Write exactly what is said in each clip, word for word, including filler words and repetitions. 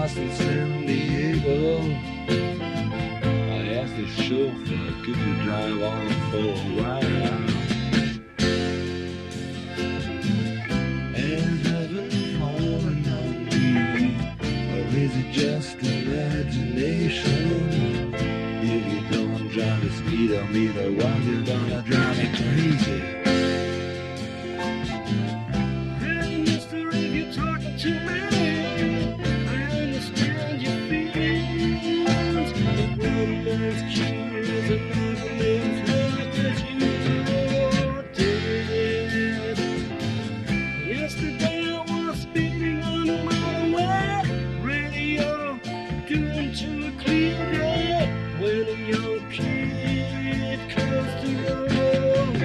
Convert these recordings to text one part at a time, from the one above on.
lost in San Diego. I asked the chauffeur, could you drive on for a while? Has heaven fallen on me, or is it just imagination? If you don't drive the speedometer, why you gonna drive me crazy? Hey mister, if you're talking to me, I understand your feelings. But one man's cure is another man's heart that you're dead. Yesterday I was speeding on the motorway, radio tuned to a clear day. When a young kid comes to the road,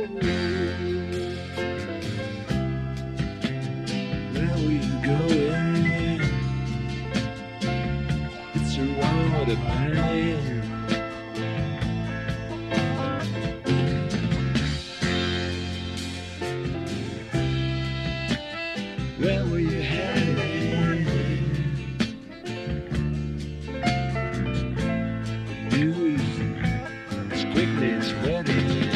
where were you going? It's a road of pain. Where were you headed? Quickly spreading.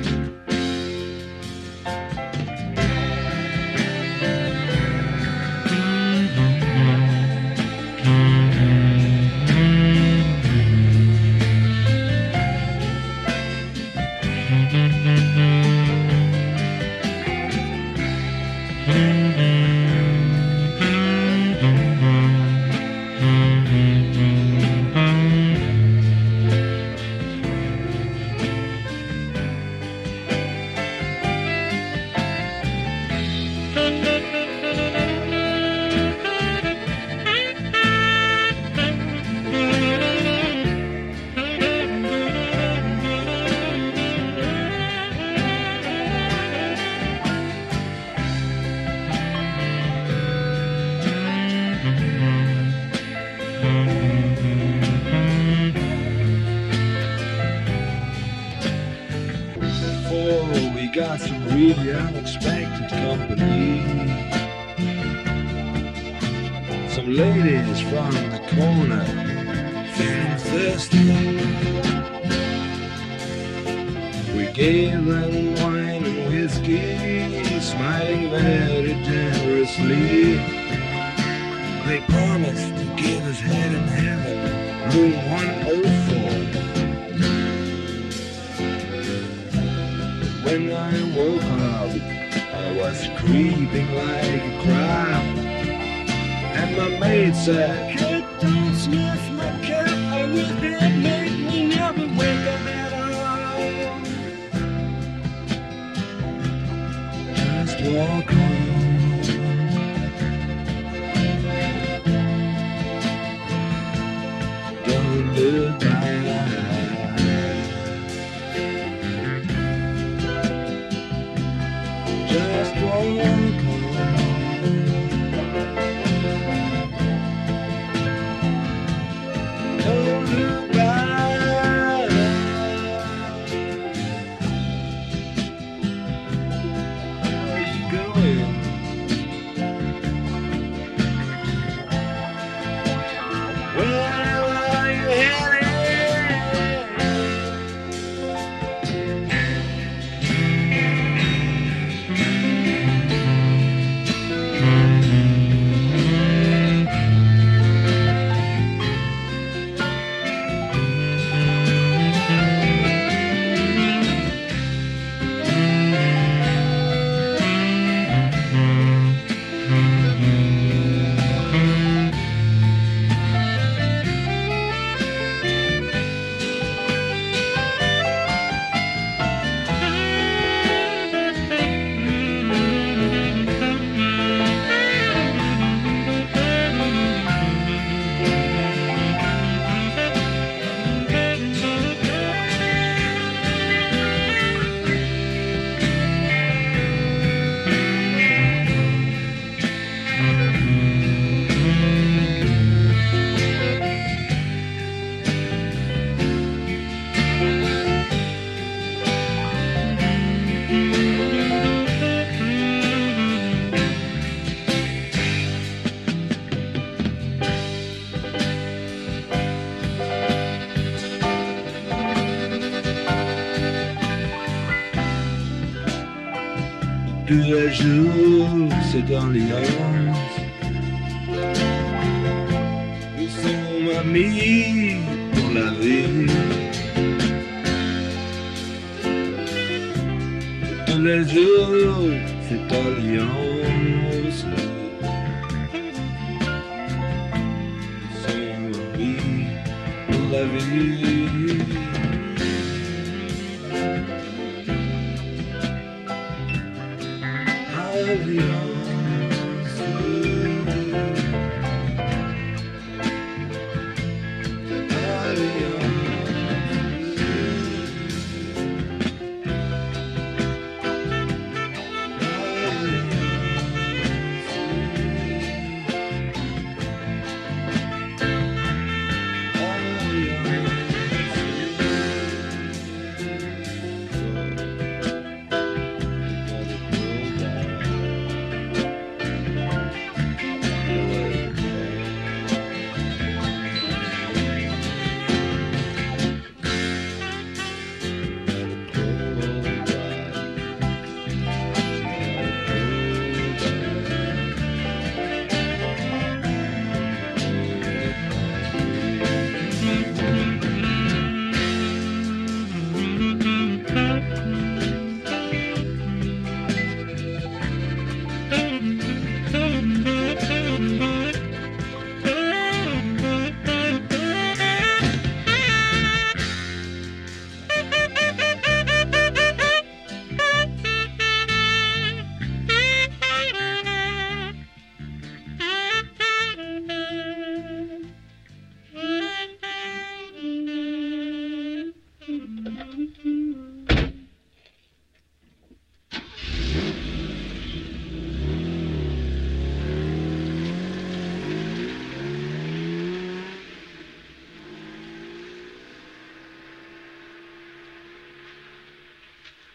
Before we got some really unexpected company, some ladies from the corner feeling thirsty. We gave them wine and whiskey, smiling very generously. They promised to give us head in heaven, room one oh four. When I woke up, I was creeping like a crab, and my maid said, "Kid, don't sniff my cat, I will that make me never wake up at all. Just walk home, don't look back. Just walk home, don't look back." Where are you going? Where are you headed? tous les jours, c'est alliance. Nous sommes amis pour la vie. Tous les jours, c'est alliance. Nous sommes amis pour la vie.